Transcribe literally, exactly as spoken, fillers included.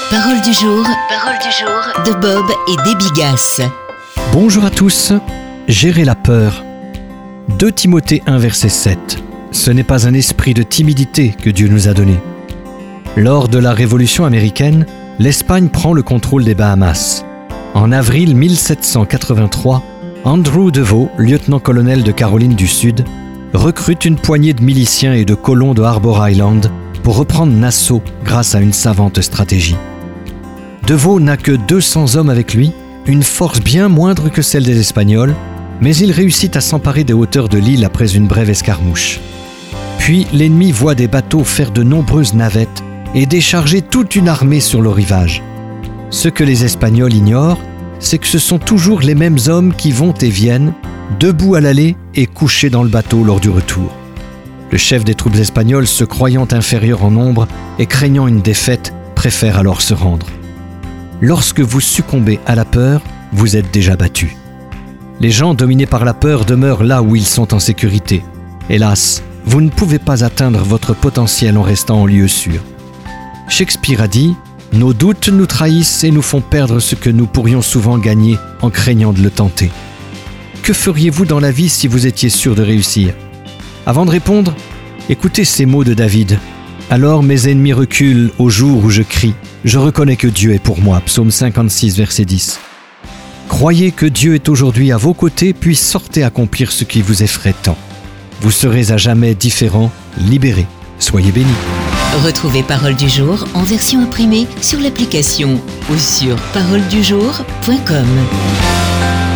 Parole du jour, parole du jour de Bob et Déby Gasse. Bonjour à tous, gérez la peur. deux Timothée un verset sept. Ce n'est pas un esprit de timidité que Dieu nous a donné. Lors de la Révolution américaine, l'Espagne prend le contrôle des Bahamas. En avril mille sept cent quatre-vingt-trois, Andrew Deveau, lieutenant-colonel de Caroline du Sud, recrute une poignée de miliciens et de colons de Harbour Island pour reprendre Nassau grâce à une savante stratégie. Deveau n'a que deux cents hommes avec lui, une force bien moindre que celle des Espagnols, mais il réussit à s'emparer des hauteurs de l'île après une brève escarmouche. Puis l'ennemi voit des bateaux faire de nombreuses navettes et décharger toute une armée sur le rivage. Ce que les Espagnols ignorent, c'est que ce sont toujours les mêmes hommes qui vont et viennent, debout à l'aller et couchés dans le bateau lors du retour. Le chef des troupes espagnoles, se croyant inférieur en nombre et craignant une défaite, préfère alors se rendre. Lorsque vous succombez à la peur, vous êtes déjà battu. Les gens dominés par la peur demeurent là où ils sont en sécurité. Hélas, vous ne pouvez pas atteindre votre potentiel en restant en lieu sûr. Shakespeare a dit « Nos doutes nous trahissent et nous font perdre ce que nous pourrions souvent gagner en craignant de le tenter. » Que feriez-vous dans la vie si vous étiez sûr de réussir ? Avant de répondre, écoutez ces mots de David. « Alors mes ennemis reculent au jour où je crie. Je reconnais que Dieu est pour moi. » Psaume cinquante-six, verset dix. Croyez que Dieu est aujourd'hui à vos côtés, puis sortez accomplir ce qui vous effraie tant. Vous serez à jamais différent, libéré. Soyez bénis. Retrouvez Parole du jour en version imprimée sur l'application ou sur parole du jour point com.